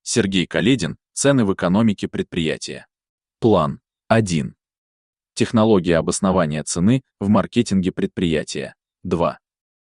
Сергей Каледин. Цены в экономике предприятия. План 1. Технология обоснования цены в маркетинге предприятия. 2.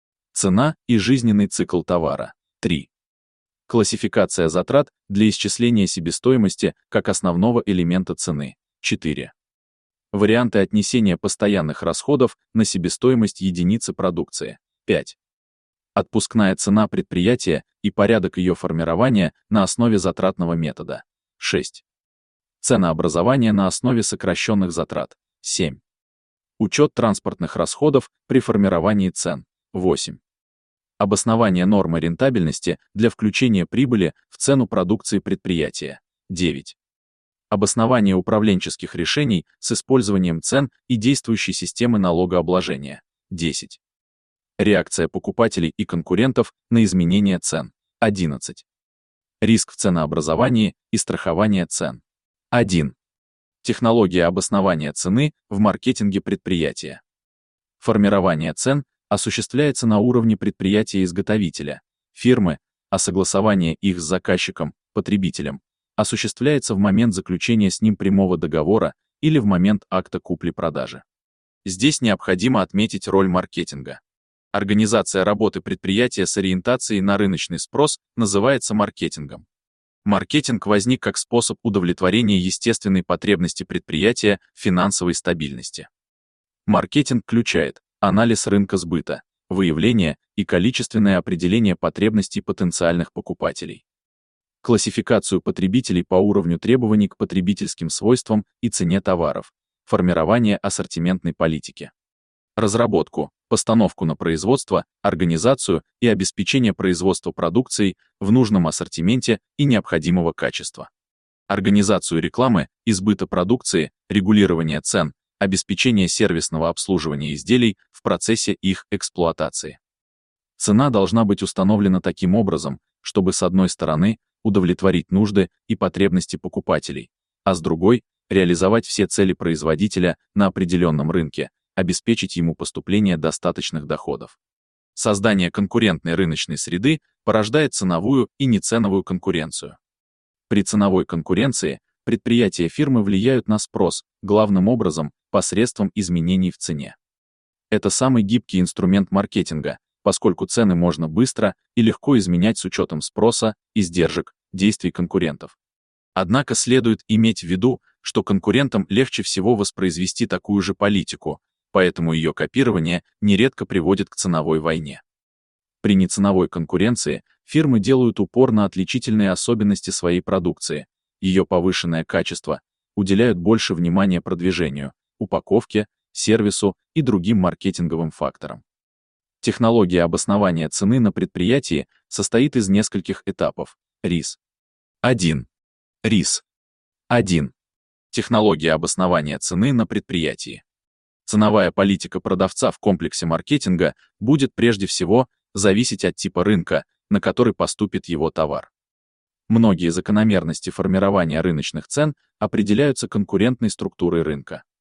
Цена и жизненный цикл товара. 3. Классификация затрат для исчисления себестоимости как основного элемента цены. 4. Варианты отнесения постоянных расходов на себестоимость единицы продукции. 5. Отпускная цена предприятия и порядок ее формирования на основе затратного метода. 6. Ценообразование на основе сокращенных затрат. 7. Учет транспортных расходов при формировании цен. 8. Обоснование нормы рентабельности для включения прибыли в цену продукции предприятия. 9. Обоснование управленческих решений с использованием цен и действующей системы налогообложения. 10. Реакция покупателей и конкурентов на изменение цен. 11. Риск в ценообразовании и страхование цен. 1. Технология обоснования цены в маркетинге предприятия. Формирование цен осуществляется на уровне предприятия-изготовителя, фирмы, а согласование их с заказчиком, потребителем, осуществляется в момент заключения с ним прямого договора или в момент акта купли-продажи. Здесь необходимо отметить роль маркетинга. Организация работы предприятия с ориентацией на рыночный спрос называется маркетингом. Маркетинг возник как способ удовлетворения естественной потребности предприятия в финансовой стабильности. Маркетинг включает анализ рынка сбыта, выявление и количественное определение потребностей потенциальных покупателей, классификацию потребителей по уровню требований к потребительским свойствам и цене товаров, формирование ассортиментной политики, разработку, постановку на производство, организацию и обеспечение производства продукции в нужном ассортименте и необходимого качества, организацию рекламы и сбыта продукции, регулирование цен, обеспечение сервисного обслуживания изделий в процессе их эксплуатации. Цена должна быть установлена таким образом, чтобы с одной стороны удовлетворить нужды и потребности покупателей, а с другой реализовать все цели производителя на определенном рынке, обеспечить ему поступление достаточных доходов. Создание конкурентной рыночной среды порождает ценовую и неценовую конкуренцию. При ценовой конкуренции предприятия фирмы влияют на спрос, главным образом, посредством изменений в цене. Это самый гибкий инструмент маркетинга, поскольку цены можно быстро и легко изменять с учетом спроса, издержек, действий конкурентов. Однако следует иметь в виду, что конкурентам легче всего воспроизвести такую же политику, поэтому ее копирование нередко приводит к ценовой войне. При неценовой конкуренции фирмы делают упор на отличительные особенности своей продукции, ее повышенное качество, уделяют больше внимания продвижению, упаковке, сервису и другим маркетинговым факторам. Технология обоснования цены на предприятии состоит из нескольких этапов. РИС. 1. РИС. 1. Технология обоснования цены на предприятии. Ценовая политика продавца в комплексе маркетинга будет прежде всего зависеть от типа рынка, на который поступит его товар. Многие закономерности формирования рыночных цен определяются конкурентной структурой рынка.